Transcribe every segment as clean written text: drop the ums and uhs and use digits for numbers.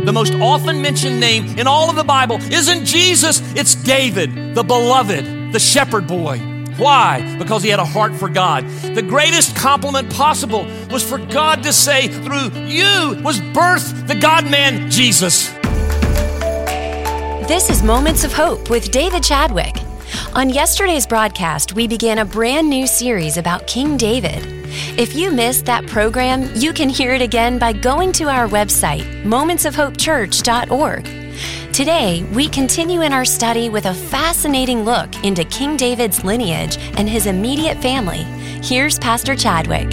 The most often mentioned name in all of the Bible isn't Jesus, it's David, the beloved, the shepherd boy. Why? Because he had a heart for God. The greatest compliment possible was for God to say, through you was birthed the God-man, Jesus. This is Moments of Hope with David Chadwick. On yesterday's broadcast, we began a brand new series about King David. If you missed that program, you can hear it again by going to our website, momentsofhopechurch.org. Today, we continue in our study with a fascinating look into King David's lineage and his immediate family. Here's Pastor Chadwick.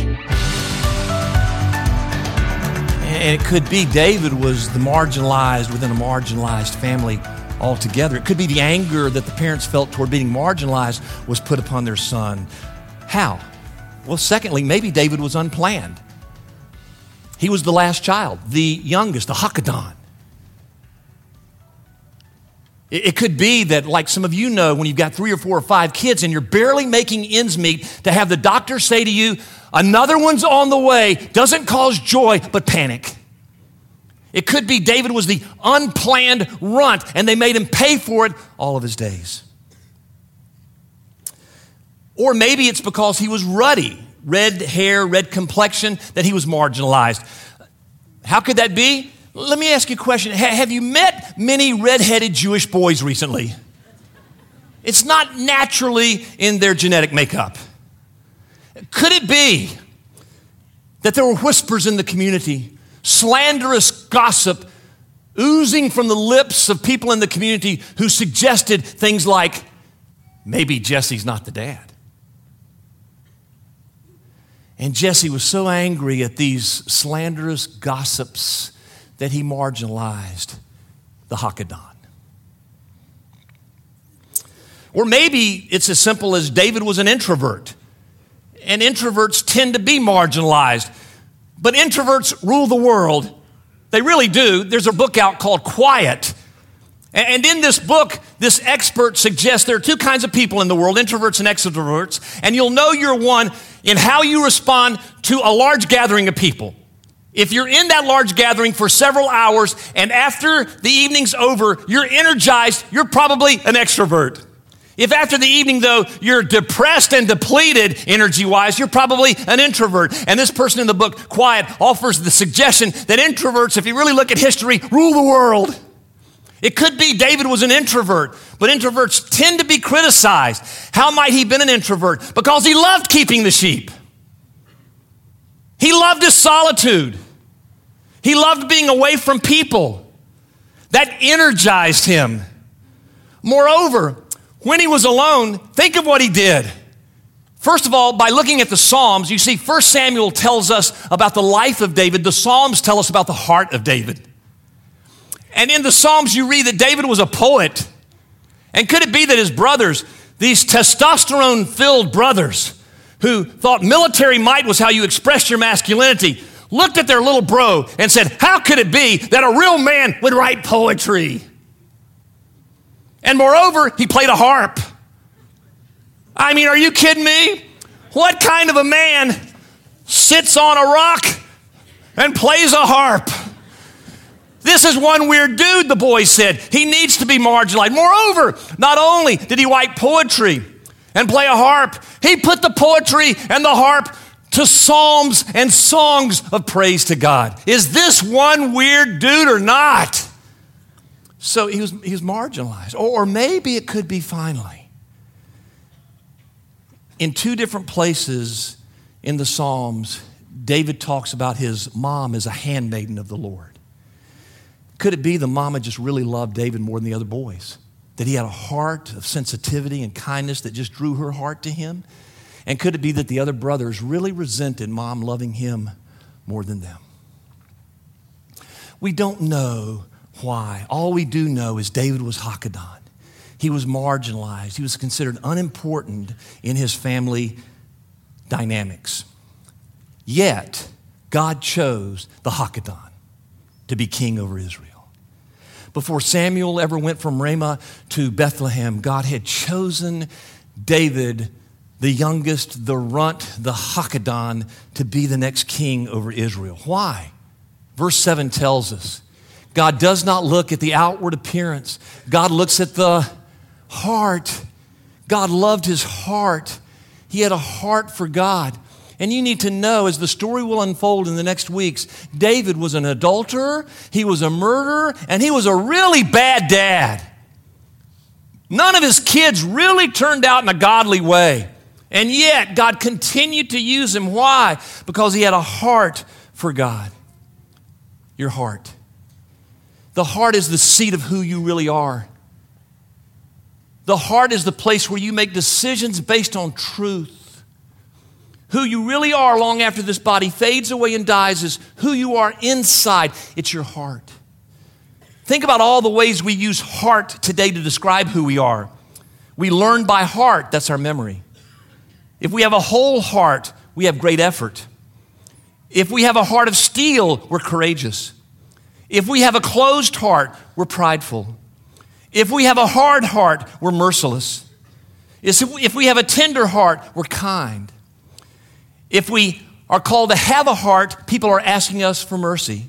And it could be David was the marginalized within a marginalized family altogether. It could be the anger that the parents felt toward being marginalized was put upon their son. How? Well, secondly, maybe David was unplanned. He was the last child, the youngest, the Hakadan. It could be that, like some of you know, when you've got 3 or 4 or 5 kids and you're barely making ends meet, to have the doctor say to you, another one's on the way, doesn't cause joy, but panic. It could be David was the unplanned runt, and they made him pay for it all of his days. Or maybe it's because he was ruddy, red hair, red complexion, that he was marginalized. How could that be? Let me ask you a question. Have you met many redheaded Jewish boys recently? It's not naturally in their genetic makeup. Could it be that there were whispers in the community, slanderous gossip oozing from the lips of people in the community who suggested things like, maybe Jesse's not the dad? And Jesse was so angry at these slanderous gossips that he marginalized the Hakadan. Or maybe it's as simple as David was an introvert, and introverts tend to be marginalized, but introverts rule the world. They really do. There's a book out called Quiet, and in this book, this expert suggests there are 2 kinds of people in the world, introverts and extroverts, and you'll know you're one in how you respond to a large gathering of people. If you're in that large gathering for several hours and after the evening's over, you're energized, you're probably an extrovert. If after the evening, though, you're depressed and depleted energy-wise, you're probably an introvert. And this person in the book, Quiet, offers the suggestion that introverts, if you really look at history, rule the world. It could be David was an introvert, but introverts tend to be criticized. How might he have been an introvert? Because he loved keeping the sheep. He loved his solitude. He loved being away from people. That energized him. Moreover, when he was alone, think of what he did. First of all, by looking at the Psalms, you see 1 Samuel tells us about the life of David. The Psalms tell us about the heart of David. And in the Psalms, you read that David was a poet. And could it be that his brothers, these testosterone-filled brothers, who thought military might was how you expressed your masculinity, looked at their little bro and said, how could it be that a real man would write poetry? And moreover, he played a harp. I mean, are you kidding me? What kind of a man sits on a rock and plays a harp? This is one weird dude, the boys said. He needs to be marginalized. Moreover, not only did he write poetry and play a harp, he put the poetry and the harp to psalms and songs of praise to God. Is this one weird dude or not? So he was marginalized. Or maybe it could be finally. In 2 different places in the Psalms, David talks about his mom as a handmaiden of the Lord. Could it be the mama just really loved David more than the other boys? That he had a heart of sensitivity and kindness that just drew her heart to him? And could it be that the other brothers really resented mom loving him more than them? We don't know why. All we do know is David was Hakadan. He was marginalized. He was considered unimportant in his family dynamics. Yet, God chose the Hakadan to be king over Israel. Before Samuel ever went from Ramah to Bethlehem, God had chosen David, the youngest, the runt, the Hakadan, to be the next king over Israel. Why? Verse 7 tells us, God does not look at the outward appearance. God looks at the heart. God loved his heart. He had a heart for God. And you need to know, as the story will unfold in the next weeks, David was an adulterer, he was a murderer, and he was a really bad dad. None of his kids really turned out in a godly way. And yet, God continued to use him. Why? Because he had a heart for God. Your heart. The heart is the seat of who you really are. The heart is the place where you make decisions based on truth. Who you really are long after this body fades away and dies is who you are inside. It's your heart. Think about all the ways we use heart today to describe who we are. We learn by heart. That's our memory. If we have a whole heart, we have great effort. If we have a heart of steel, we're courageous. If we have a closed heart, we're prideful. If we have a hard heart, we're merciless. If we have a tender heart, we're kind. If we are called to have a heart, people are asking us for mercy.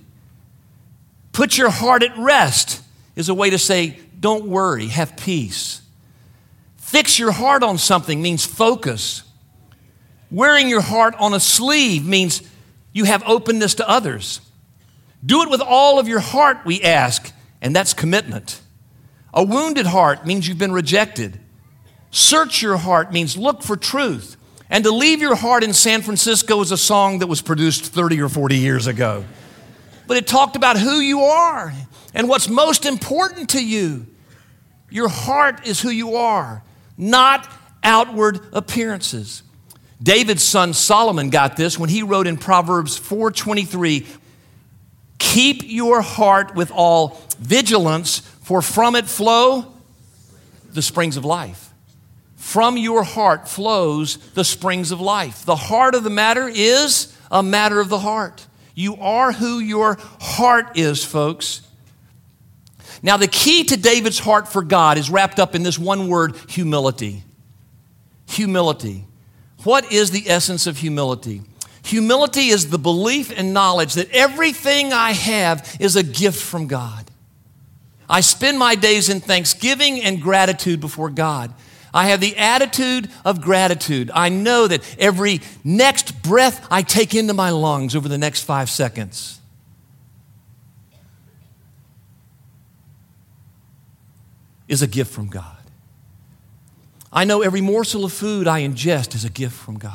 Put your heart at rest is a way to say, don't worry, have peace. Fix your heart on something means focus. Wearing your heart on a sleeve means you have openness to others. Do it with all of your heart, we ask, and that's commitment. A wounded heart means you've been rejected. Search your heart means look for truth. And to leave your heart in San Francisco is a song that was produced 30 or 40 years ago. But it talked about who you are and what's most important to you. Your heart is who you are, not outward appearances. David's son Solomon got this when he wrote in Proverbs 4:23, keep your heart with all vigilance, for from it flow the springs of life. From your heart flows the springs of life. The heart of the matter is a matter of the heart. You are who your heart is, folks. Now, the key to David's heart for God is wrapped up in this one word, humility. Humility. What is the essence of humility? Humility is the belief and knowledge that everything I have is a gift from God. I spend my days in thanksgiving and gratitude before God. I have the attitude of gratitude. I know that every next breath I take into my lungs over the next 5 seconds is a gift from God. I know every morsel of food I ingest is a gift from God.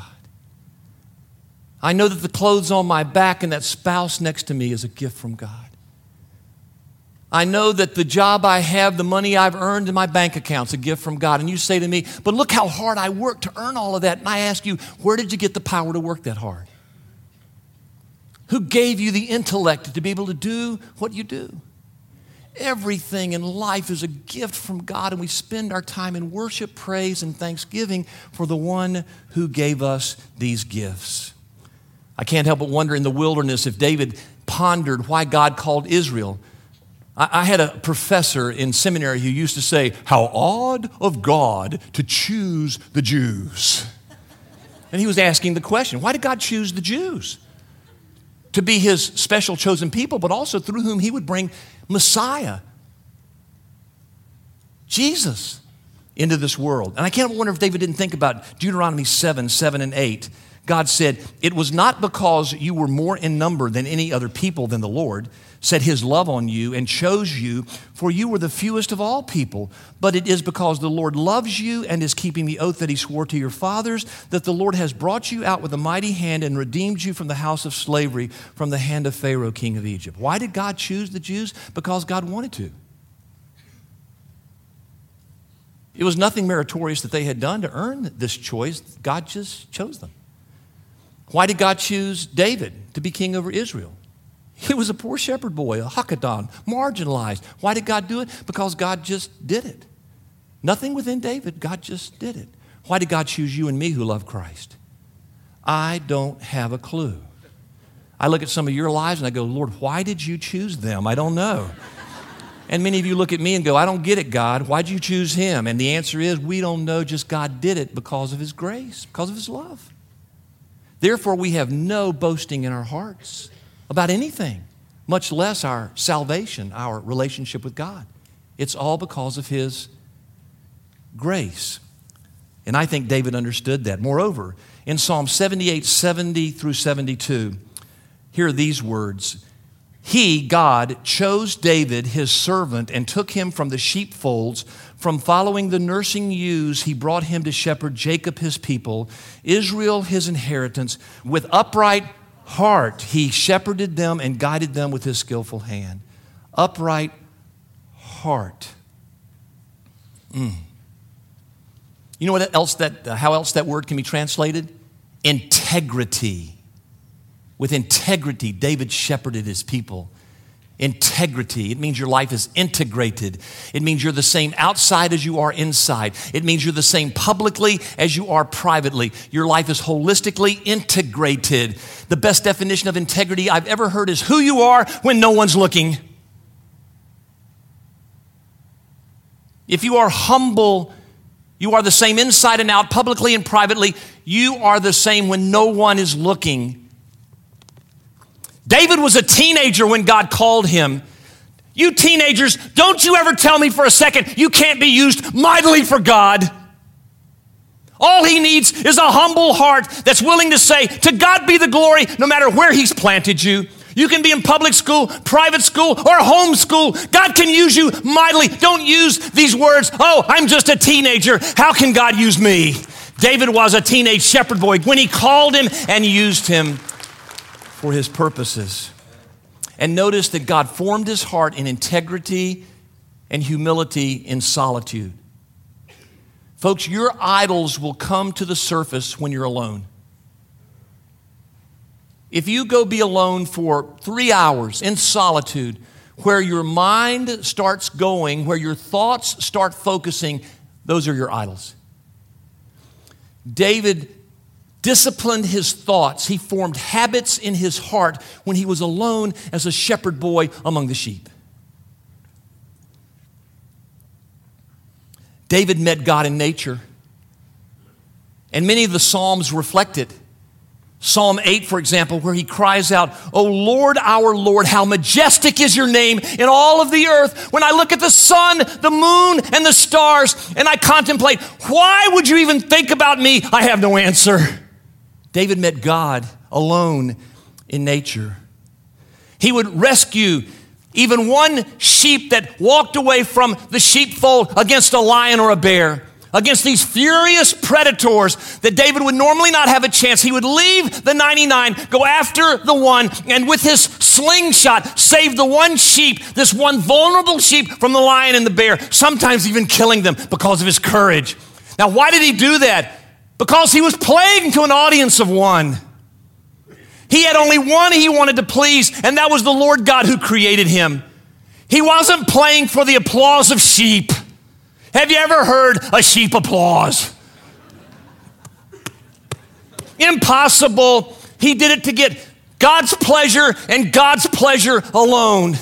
I know that the clothes on my back and that spouse next to me is a gift from God. I know that the job I have, the money I've earned in my bank account is a gift from God. And you say to me, but look how hard I worked to earn all of that. And I ask you, where did you get the power to work that hard? Who gave you the intellect to be able to do what you do? Everything in life is a gift from God, and we spend our time in worship, praise, and thanksgiving for the one who gave us these gifts. I can't help but wonder in the wilderness if David pondered why God called Israel. I had a professor in seminary who used to say, how odd of God to choose the Jews. And he was asking the question, why did God choose the Jews? To be his special chosen people, but also through whom he would bring Messiah, Jesus, into this world. And I can't wonder if David didn't think about Deuteronomy 7 and 8. God said, it was not because you were more in number than any other people than the Lord set his love on you and chose you, for you were the fewest of all people. But it is because the Lord loves you and is keeping the oath that he swore to your fathers, that the Lord has brought you out with a mighty hand and redeemed you from the house of slavery, from the hand of Pharaoh, king of Egypt. Why did God choose the Jews? Because God wanted to. It was nothing meritorious that they had done to earn this choice. God just chose them. Why did God choose David to be king over Israel? He was a poor shepherd boy, a Hakadan, marginalized. Why did God do it? Because God just did it. Nothing within David, God just did it. Why did God choose you and me who love Christ? I don't have a clue. I look at some of your lives and I go, Lord, why did you choose them? I don't know. And many of you look at me and go, I don't get it, God. Why'd you choose him? And the answer is, we don't know, just God did it because of his grace, because of his love. Therefore, we have no boasting in our hearts about anything. much less our salvation, our relationship with God. It's all because of His grace. And I think David understood that. Moreover, in Psalm 78, 70 through 72, here are these words. He, God, chose David, his servant, and took him from the sheepfolds. From following the nursing ewes, he brought him to shepherd Jacob, his people, Israel, his inheritance. With upright heart, he shepherded them and guided them with his skillful hand. Upright heart. You know what else how else that word can be translated? Integrity. With integrity, David shepherded his people. Integrity. It means your life is integrated. It means you're the same outside as you are inside. It means you're the same publicly as you are privately. Your life is holistically integrated. The best definition of integrity I've ever heard is who you are when no one's looking. If you are humble, you are the same inside and out, publicly and privately. You are the same when no one is looking. David was a teenager when God called him. You teenagers, don't you ever tell me for a second you can't be used mightily for God. All he needs is a humble heart that's willing to say, to God be the glory, no matter where He's planted you. You can be in public school, private school, or home school. God can use you mightily. Don't use these words, oh, I'm just a teenager. How can God use me? David was a teenage shepherd boy when He called him and used him for His purposes. And notice that God formed his heart in integrity and humility in solitude. Folks, your idols will come to the surface when you're alone. If you go be alone for 3 hours in solitude, where your mind starts going, where your thoughts start focusing, those are your idols. David disciplined his thoughts. He formed habits in his heart when he was alone as a shepherd boy among the sheep. David met God in nature, and many of the Psalms reflect it. Psalm 8, for example, where he cries out, "O Lord, our Lord, how majestic is your name in all of the earth. When I look at the sun, the moon, and the stars, and I contemplate, why would you even think about me? I have no answer." David met God alone in nature. He would rescue even one sheep that walked away from the sheepfold against a lion or a bear. Against these furious predators that David would normally not have a chance. He would leave the 99, go after the one, and with his slingshot, save the one sheep, this one vulnerable sheep from the lion and the bear, sometimes even killing them because of his courage. Now, why did he do that? Because he was playing to an audience of one. He had only one he wanted to please, and that was the Lord God who created him. He wasn't playing for the applause of sheep. Have you ever heard a sheep applause? Impossible. He did it to get God's pleasure and God's pleasure alone.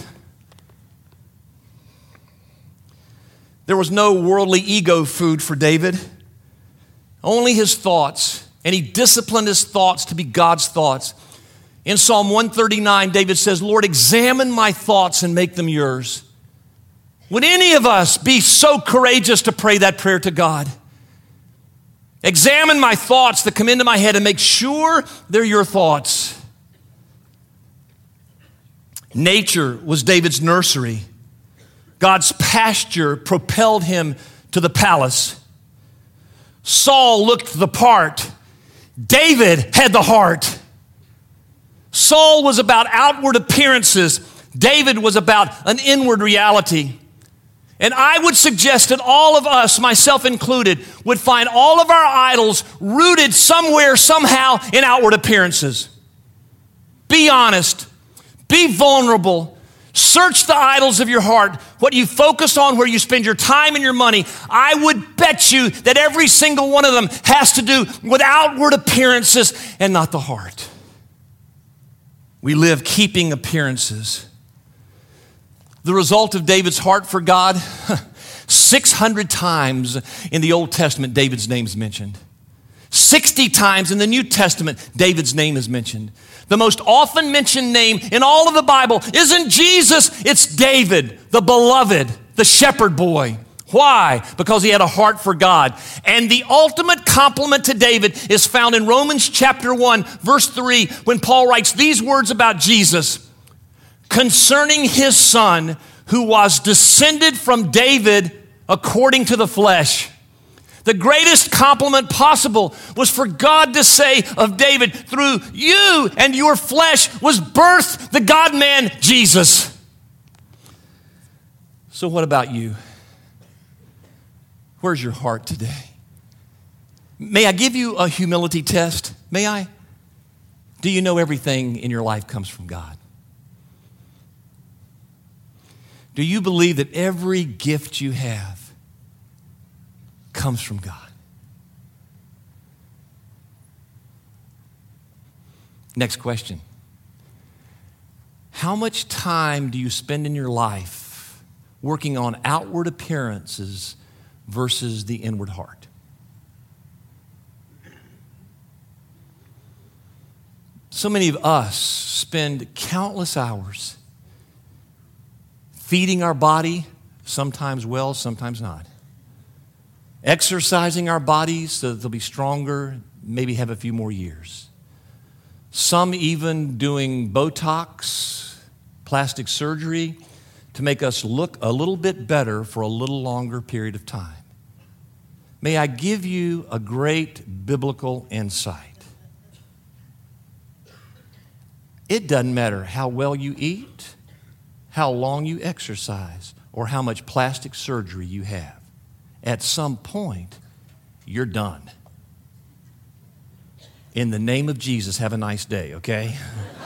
There was no worldly ego food for David, only his thoughts, and he disciplined his thoughts to be God's thoughts. In Psalm 139, David says, "Lord, examine my thoughts and make them yours." Would any of us be so courageous to pray that prayer to God? Examine my thoughts that come into my head and make sure they're your thoughts. Nature was David's nursery. God's pasture propelled him to the palace. Saul looked the part. David had the heart. Saul was about outward appearances. David was about an inward reality. And I would suggest that all of us, myself included, would find all of our idols rooted somewhere, somehow, in outward appearances. Be honest. Be vulnerable. Search the idols of your heart, what you focus on, where you spend your time and your money. I would bet you that every single one of them has to do with outward appearances and not the heart. We live keeping appearances. The result of David's heart for God, 600 times in the Old Testament, David's name's mentioned. 60 times in the New Testament, David's name is mentioned. The most often mentioned name in all of the Bible isn't Jesus, it's David, the beloved, the shepherd boy. Why? Because he had a heart for God. And the ultimate compliment to David is found in Romans chapter 1, verse 3, when Paul writes these words about Jesus concerning his son, who was descended from David according to the flesh. The greatest compliment possible was for God to say of David, through you and your flesh was birthed the God-man Jesus. So what about you? Where's your heart today? May I give you a humility test? May I? Do you know everything in your life comes from God? Do you believe that every gift you have comes from God? Next question. How much time do you spend in your life working on outward appearances versus the inward heart? So many of us spend countless hours feeding our body, sometimes well, sometimes not. Exercising our bodies so that they'll be stronger, maybe have a few more years. Some even doing Botox, plastic surgery, to make us look a little bit better for a little longer period of time. May I give you a great biblical insight. It doesn't matter how well you eat, how long you exercise, or how much plastic surgery you have. At some point, you're done. In the name of Jesus, have a nice day, okay?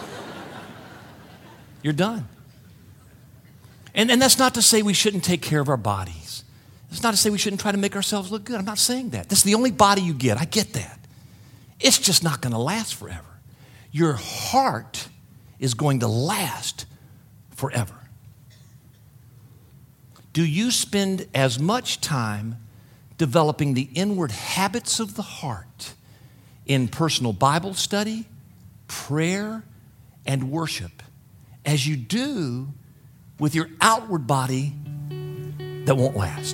You're done. And that's not to say we shouldn't take care of our bodies. It's not to say we shouldn't try to make ourselves look good. I'm not saying that. This is the only body you get. I get that. It's just not going to last forever. Your heart is going to last forever. Do you spend as much time developing the inward habits of the heart in personal Bible study, prayer, and worship as you do with your outward body that won't last?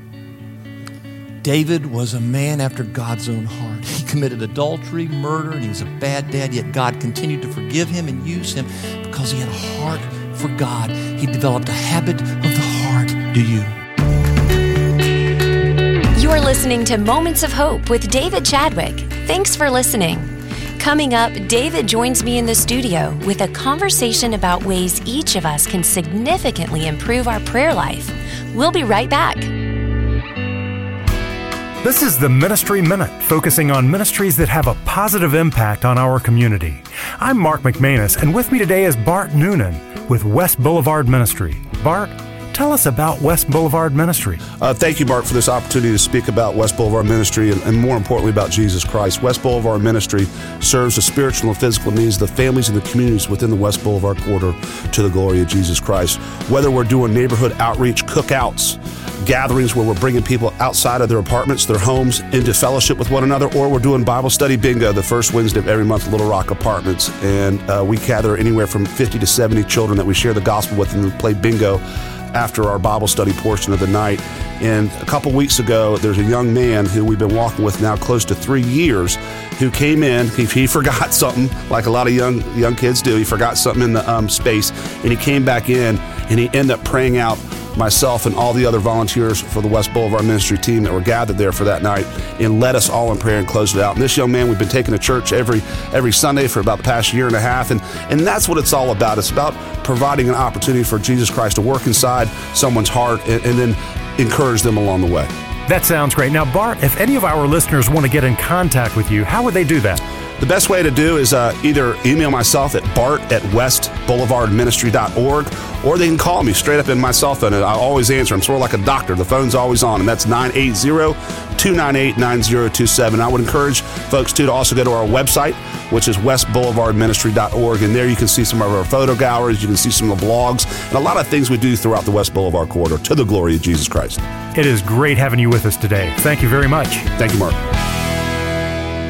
David was a man after God's own heart. He committed adultery, murder, and he was a bad dad, yet God continued to forgive him and use him because he had a heart for God. He developed a habit of the heart. Do you? You're listening to Moments of Hope with David Chadwick. Thanks for listening. Coming up, David joins me in the studio with a conversation about ways each of us can significantly improve our prayer life. We'll be right back. This is the Ministry Minute, focusing on ministries that have a positive impact on our community. I'm Mark McManus, and with me today is Bart Noonan with West Boulevard Ministry. Bart, tell us about West Boulevard Ministry. Thank you, Mark, for this opportunity to speak about West Boulevard Ministry and more importantly about Jesus Christ. West Boulevard Ministry serves the spiritual and physical needs of the families and the communities within the West Boulevard corridor to the glory of Jesus Christ. Whether we're doing neighborhood outreach, cookouts, gatherings where we're bringing people outside of their apartments, their homes, into fellowship with one another, or we're doing Bible study bingo the first Wednesday of every month at Little Rock Apartments. And we gather anywhere from 50 to 70 children that we share the gospel with, and we play bingo after our Bible study portion of the night. And a couple weeks ago, there's a young man who we've been walking with now close to 3 years who came in. He forgot something, like a lot of young kids do. He forgot something in the space, and he came back in, and he ended up praying out myself and all the other volunteers for the West Boulevard Ministry team that were gathered there for that night, and led us all in prayer and closed it out. And this young man, we've been taking to church every Sunday for about the past year and a half, and that's what it's all about. It's about providing an opportunity for Jesus Christ to work inside someone's heart and then encourage them along the way. That sounds great. Now, Bart, if any of our listeners want to get in contact with you, how would they do that? The best way to do is either email myself at bart@westboulevardministry.org, or they can call me straight up in my cell phone, and I always answer. I'm sort of like a doctor. The phone's always on, and that's 980-298-9027. I would encourage folks, too, to also go to our website, which is westboulevardministry.org, and there you can see some of our photo galleries, you can see some of the blogs, and a lot of things we do throughout the West Boulevard corridor to the glory of Jesus Christ. It is great having you with us today. Thank you very much. Thank you, Mark.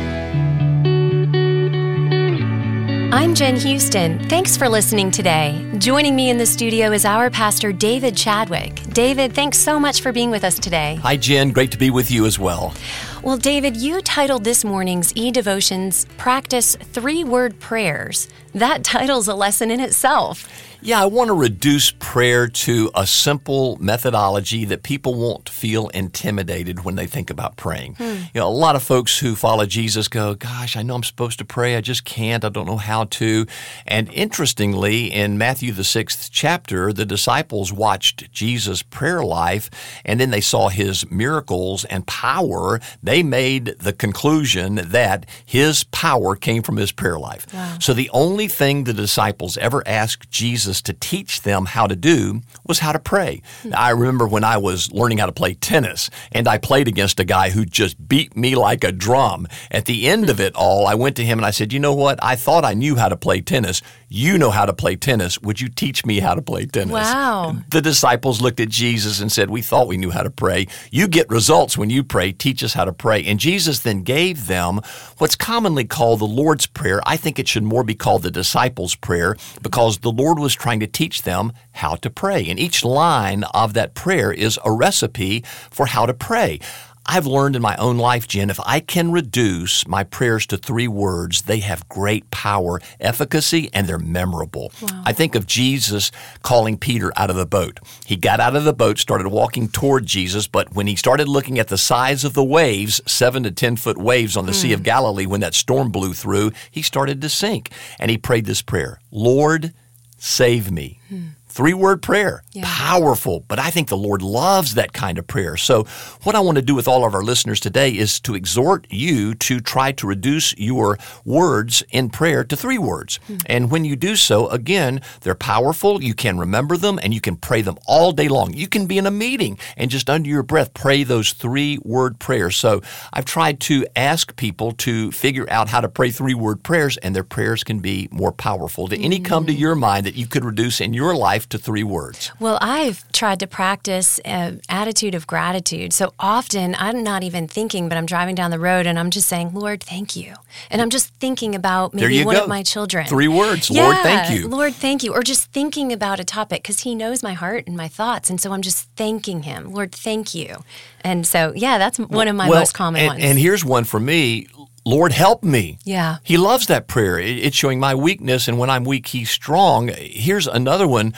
I'm Jen Houston. Thanks for listening today. Joining me in the studio is our pastor, David Chadwick. David, thanks so much for being with us today. Hi, Jen. Great to be with you as well. Well, David, you titled this morning's e-devotions, Practice 3-Word Prayers. That title's a lesson in itself. Yeah, I want to reduce prayer to a simple methodology that people won't feel intimidated when they think about praying. You know, a lot of folks who follow Jesus go, gosh, I know I'm supposed to pray. I just can't. I don't know how to. And interestingly, in Matthew, the 6th chapter, the disciples watched Jesus' prayer life, and then they saw his miracles and power. They made the conclusion that his power came from his prayer life. Wow. So the only thing the disciples ever asked Jesus to teach them how to do was how to pray. I remember when I was learning how to play tennis, and I played against a guy who just beat me like a drum. At the end of it all, I went to him and I said, you know what? I thought I knew how to play tennis. You know how to play tennis. Would you teach me how to play tennis? Wow. The disciples looked at Jesus and said, we thought we knew how to pray. You get results when you pray. Teach us how to pray. And Jesus then gave them what's commonly called the Lord's Prayer. I think it should more be called the disciples' prayer, because the Lord was trying to teach them how to pray. And each line of that prayer is a recipe for how to pray. I've learned in my own life, Jen, if I can reduce my prayers to 3 words, they have great power, efficacy, and they're memorable. Wow. I think of Jesus calling Peter out of the boat. He got out of the boat, started walking toward Jesus, but when he started looking at the size of the waves, 7 to 10 foot waves on the Sea of Galilee, when that storm blew through, he started to sink. And he prayed this prayer, Lord, save me. 3-word prayer, powerful, but I think the Lord loves that kind of prayer. So what I want to do with all of our listeners today is to exhort you to try to reduce your words in prayer to 3 words. And when you do so, again, they're powerful, you can remember them, and you can pray them all day long. You can be in a meeting and just under your breath pray those 3-word prayers. So I've tried to ask people to figure out how to pray 3-word prayers, and their prayers can be more powerful. Did any come to your mind that you could reduce in your life to 3 words? Well, I've tried to practice an attitude of gratitude. So often I'm not even thinking, but I'm driving down the road and I'm just saying, Lord, thank you. And I'm just thinking about maybe one of my children. 3 words. Lord, thank you. Lord, thank you. Or just thinking about a topic, because he knows my heart and my thoughts. And so I'm just thanking him. Lord, thank you. And so, yeah, that's one of my most common ones. And here's one for me. Lord, help me. Yeah. He loves that prayer. It's showing my weakness, and when I'm weak, he's strong. Here's another one.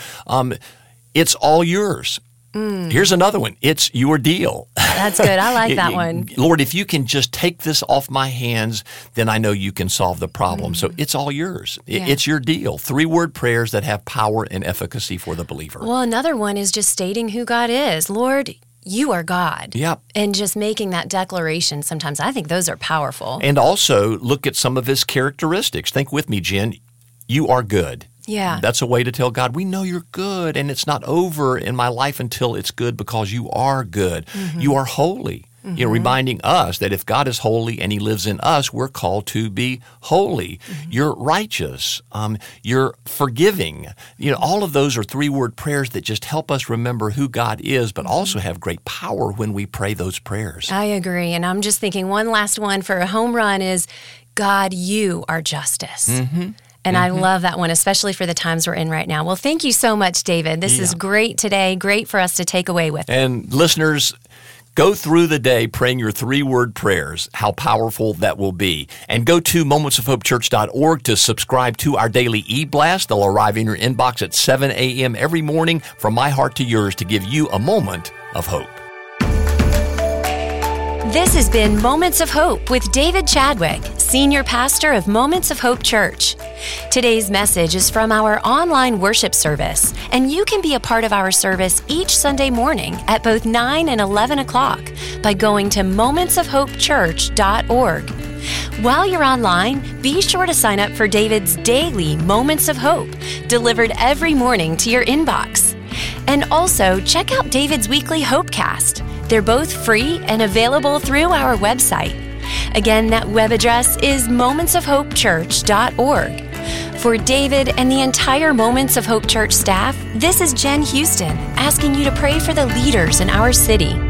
It's all yours. Here's another one. It's your deal. That's good. I like that one. Lord, if you can just take this off my hands, then I know you can solve the problem. So it's all yours. It's your deal. 3-word prayers that have power and efficacy for the believer. Well, another one is just stating who God is. Lord, you are God. Yep. And just making that declaration, sometimes I think those are powerful. And also look at some of his characteristics. Think with me, Jen. You are good. Yeah. That's a way to tell God, we know you're good, and it's not over in my life until it's good, because you are good. You are holy. You know, reminding us that if God is holy and he lives in us, we're called to be holy. You're righteous. You're forgiving. You know, all of those are 3-word prayers that just help us remember who God is, but also have great power when we pray those prayers. I agree. And I'm just thinking one last one for a home run is, God, you are justice. And I love that one, especially for the times we're in right now. Well, thank you so much, David. This is great today. Great for us to take away with. And listeners, go through the day praying your 3-word prayers, how powerful that will be. And go to momentsofhopechurch.org to subscribe to our daily e-blast. They'll arrive in your inbox at 7 a.m. every morning from my heart to yours to give you a moment of hope. This has been Moments of Hope with David Chadwick, Senior Pastor of Moments of Hope Church. Today's message is from our online worship service, and you can be a part of our service each Sunday morning at both 9 and 11 o'clock by going to momentsofhopechurch.org. While you're online, be sure to sign up for David's daily Moments of Hope, delivered every morning to your inbox. And also, check out David's weekly Hopecast. They're both free and available through our website. Again, that web address is momentsofhopechurch.org. For David and the entire Moments of Hope Church staff, this is Jen Houston asking you to pray for the leaders in our city.